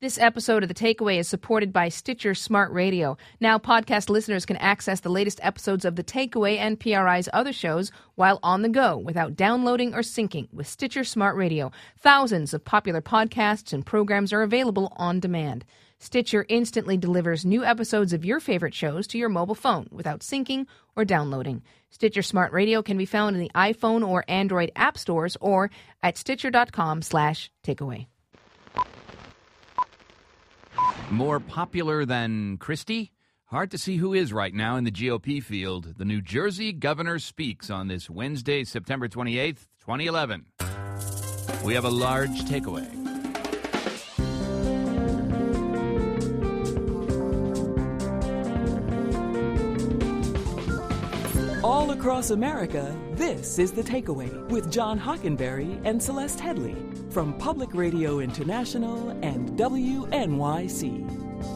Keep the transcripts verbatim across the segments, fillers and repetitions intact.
This episode of The Takeaway is supported by Stitcher Smart Radio. Now podcast listeners can access the latest episodes of The Takeaway and P R I's other shows while on the go without downloading or syncing with Stitcher Smart Radio. Thousands of popular podcasts and programs are available on demand. Stitcher instantly delivers new episodes of your favorite shows to your mobile phone without syncing or downloading. Stitcher Smart Radio can be found in the iPhone or Android app stores or at stitcher.com slash takeaway. More popular than Christie? Hard to see who is right now in the G O P field. The New Jersey governor speaks on this Wednesday, September twenty-eighth, twenty eleven. We have a large takeaway. All across America, this is The Takeaway with John Hockenberry and Celeste Headley from Public Radio International and W N Y C.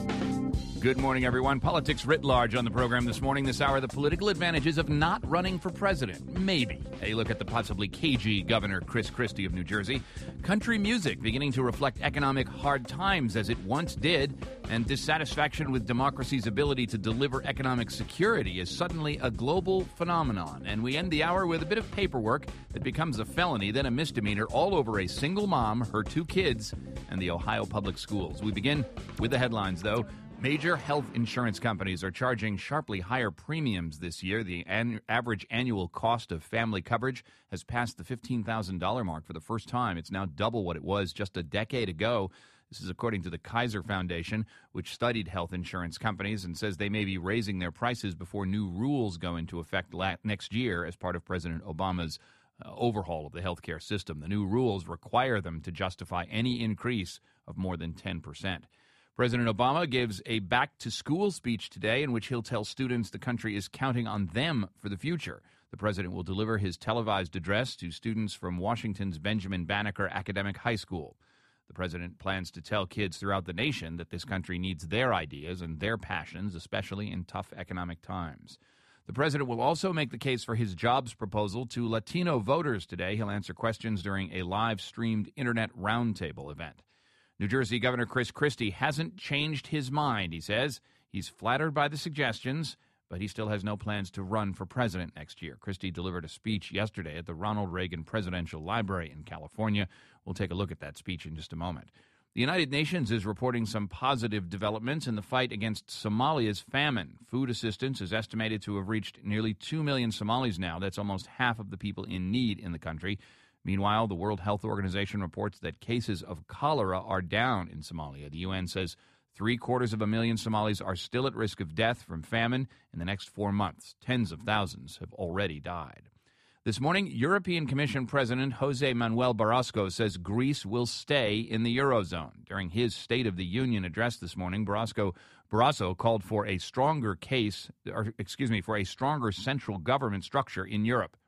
Good morning, everyone. Politics writ large on the program this morning. This hour, the political advantages of not running for president. Maybe. A look at the possibly cagey Governor Chris Christie of New Jersey. Country music beginning to reflect economic hard times as it once did, and dissatisfaction with democracy's ability to deliver economic security is suddenly a global phenomenon. And we end the hour with a bit of paperwork that becomes a felony, then a misdemeanor, all over a single mom, her two kids, and the Ohio public schools. We begin with the headlines, though. Major health insurance companies are charging sharply higher premiums this year. The an- average annual cost of family coverage has passed the fifteen thousand dollars mark for the first time. It's now double what it was just a decade ago. This is according to the Kaiser Foundation, which studied health insurance companies and says they may be raising their prices before new rules go into effect la- next year as part of President Obama's uh, overhaul of the healthcare system. The new rules require them to justify any increase of more than ten percent. President Obama gives a back-to-school speech today in which he'll tell students the country is counting on them for the future. The president will deliver his televised address to students from Washington's Benjamin Banneker Academic High School. The president plans to tell kids throughout the nation that this country needs their ideas and their passions, especially in tough economic times. The president will also make the case for his jobs proposal to Latino voters today. He'll answer questions during a live-streamed Internet roundtable event. New Jersey Governor Chris Christie hasn't changed his mind, he says. He's flattered by the suggestions, but he still has no plans to run for president next year. Christie delivered a speech yesterday at the Ronald Reagan Presidential Library in California. We'll take a look at that speech in just a moment. The United Nations is reporting some positive developments in the fight against Somalia's famine. Food assistance is estimated to have reached nearly two million Somalis now. That's almost half of the people in need in the country. Meanwhile, the World Health Organization reports that cases of cholera are down in Somalia. The U N says three-quarters of a million Somalis are still at risk of death from famine in the next four months. Tens of thousands have already died. This morning, European Commission President Jose Manuel Barroso says Greece will stay in the Eurozone. During his State of the Union address this morning, Barroso, Barroso called for a stronger case, or excuse me, for a stronger central government structure in Europe.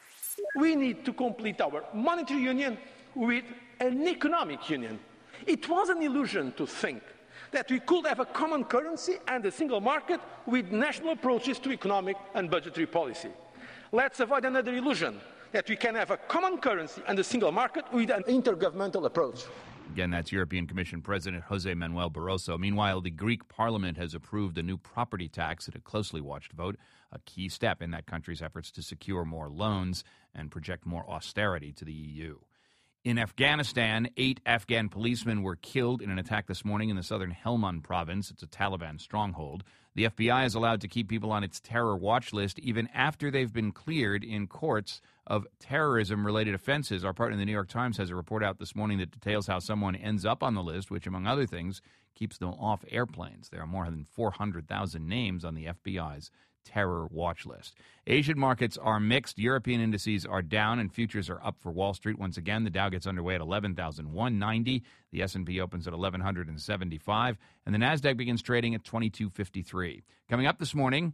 We need to complete our monetary union with an economic union. It was an illusion to think that we could have a common currency and a single market with national approaches to economic and budgetary policy. Let's avoid another illusion that we can have a common currency and a single market with an intergovernmental approach. Again, that's European Commission President Jose Manuel Barroso. Meanwhile, the Greek parliament has approved a new property tax at a closely watched vote, a key step in that country's efforts to secure more loans and project more austerity to the E U. In Afghanistan, eight Afghan policemen were killed in an attack this morning in the southern Helmand province. It's a Taliban stronghold. The F B I is allowed to keep people on its terror watch list even after they've been cleared in courts of terrorism-related offenses. Our partner in the New York Times has a report out this morning that details how someone ends up on the list, which, among other things, keeps them off airplanes. There are more than four hundred thousand names on the F B I's terror watch list. Asian markets are mixed. European indices are down and futures are up for Wall Street. Once again, the Dow gets underway at eleven thousand one hundred ninety. The S and P opens at eleven seventy-five. And the Nasdaq begins trading at twenty-two fifty-three. Coming up this morning,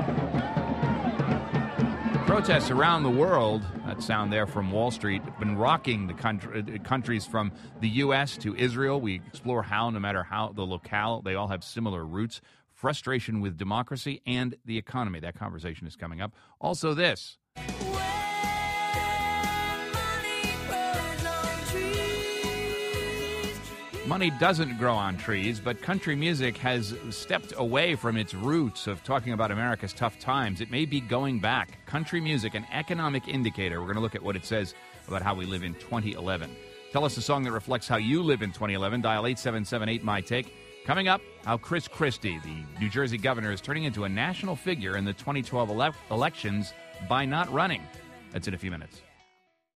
protests around the world, that sound there from Wall Street, have been rocking the country, countries from the U S to Israel. We explore how, no matter how the locale, they all have similar roots. Frustration with democracy and the economy. That conversation is coming up. Also this. Money doesn't grow on trees, but country music has stepped away from its roots of talking about America's tough times. It may be going back. Country music, an economic indicator. We're going to look at what it says about how we live in twenty eleven. Tell us a song that reflects how you live in twenty eleven. Dial eight seven seven eight, M Y Take. Coming up, how Chris Christie, the New Jersey governor, is turning into a national figure in the twenty twelve ele- elections by not running. That's in a few minutes.